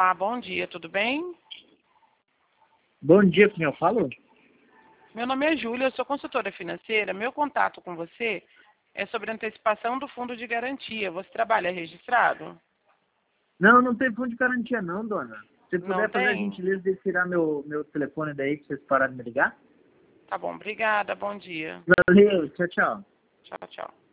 Olá, bom dia, tudo bem? Bom dia, com quem eu falo? Meu nome é Júlia, eu sou consultora financeira. Meu contato com você é sobre antecipação do fundo de garantia. Você trabalha registrado? Não, não tem fundo de garantia não, dona. Se Não puder fazer a tem? gentileza de tirar meu telefone daí pra vocês pararem de me ligar. Tá bom, obrigada, bom dia. Valeu, tchau, tchau. Tchau, tchau.